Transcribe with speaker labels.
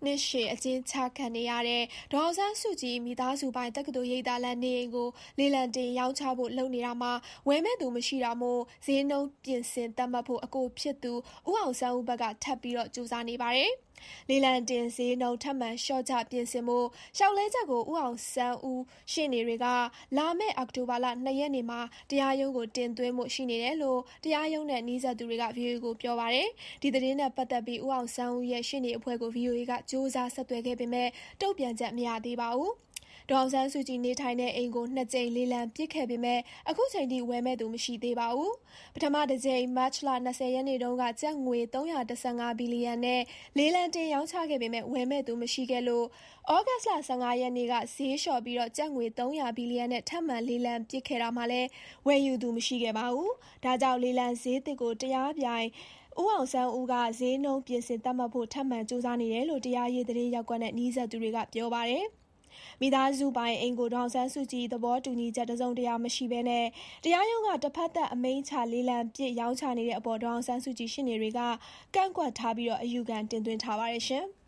Speaker 1: နှစ်ရှည်အကျဉ်းချခံနေရတဲ့ဒေါ်အောင်ဆန်းစုကြည်မိသားစုပိုင်တက္ကသိုလ်ရိပ်သာလမ်းနေအိမ်ကိုလေလံတင်ရောင်းချဖို့လုပ်နေတာမှာဝယ်မဲ့သူမရှိတာမို့ဈေးနှုန်းပြင်ဆင်သတ်မှတ်ဖို့အကိုဖြစ်သူဦးအောင်ဆန်းဦးဘက်ကထပ်ပြီးကြိုးစားနေပါတယ်။လေလံတင်ဈေးနှုန်းထပ်မံလျှော့ချပြင်ဆင်ဖို့လျှောက်လဲချက်ကိုဦးအောင်ဆန်းဦးရှေ့နေတွေကလာမယ့်အောက်တိုဘာလ2 ရက်နေ့မှာတရားရုံးကိုတင်သွင်းဖို့ရှိနေတယ်လို့တရားရုံးနဲ့နှီးစပ်သူတွေက VOA ကိုပြောပါတယ်။ဒီသတင်းနဲ့ပတ်သက်ပြီးဦးအောင်ဆန်းဦးရဲ့ရှေ့နေအဖွဲ့ကို VOA ကစူးစမ်းဆက်သွယ်ခဲ့ပေမဲ့တုံ့ပြန်ချက်မရသေးပါဘူး။ဒေါ်အောင်ဆန်းစုကြည်နေထိုင်တဲ့အိမ်ကို2 ကြိမ်လေလံပစ်ခဲ့ပေမဲ့အခုချိန်ထိဝယ်မဲ့သူမရှိသေးပါဘူး။ပထမတစ်ကြိမ်မတ်လ20 ရက်နေ့တုန်းကကျပ်ငွေ315ဘီလီယံနဲ့လေလံတင်ရောင်းချခဲ့ပေမဲ့ဝယ်မဲ့သူမရှိခဲ့လို့ဩဂတ်လ15 ရက်နေ့ကဈေးလျှော့ပြီးကျပ်ငွေ300ဘီလီယံနဲ့ထပ်မံလေလံပစ်ခဲ့တာမှလည်းဝယ်ယူသူမရှိခဲ့ပါဘူး။ဒါကြောင့်လေလံဈေးသစ်ကိုတရားပြိုင်ဦးအောင်ဆန်းဦးကဈေးနှုန်းပြင်ဆင်သတ်မှတ်ဖို့ထပ်မံစူးစမ်းနေတယ်လို့တရားရေးသတင်းရပ်ကွက်နဲ့နှီးစပ်သူတွေကပြောပါတယ်။မိသားစုပိုင်အိမ်ကိုဒေါ်အောင်ဆန်းစုကြည်သဘောတူညီချက်တစ်စုံတရာမရှိဘဲနဲ့တရားရုံးကတစ်ဖက်သက်အမိန့်ချလေလံပစ်ရောင်းချနေတဲ့အပေါ်ဒေါ်အောင်ဆန်းစုကြည်ရှေ့နေတွေကကန့်ကွက်ထားပြီးအယူခံတင်သွင်းထားပါတယ်ရှင်။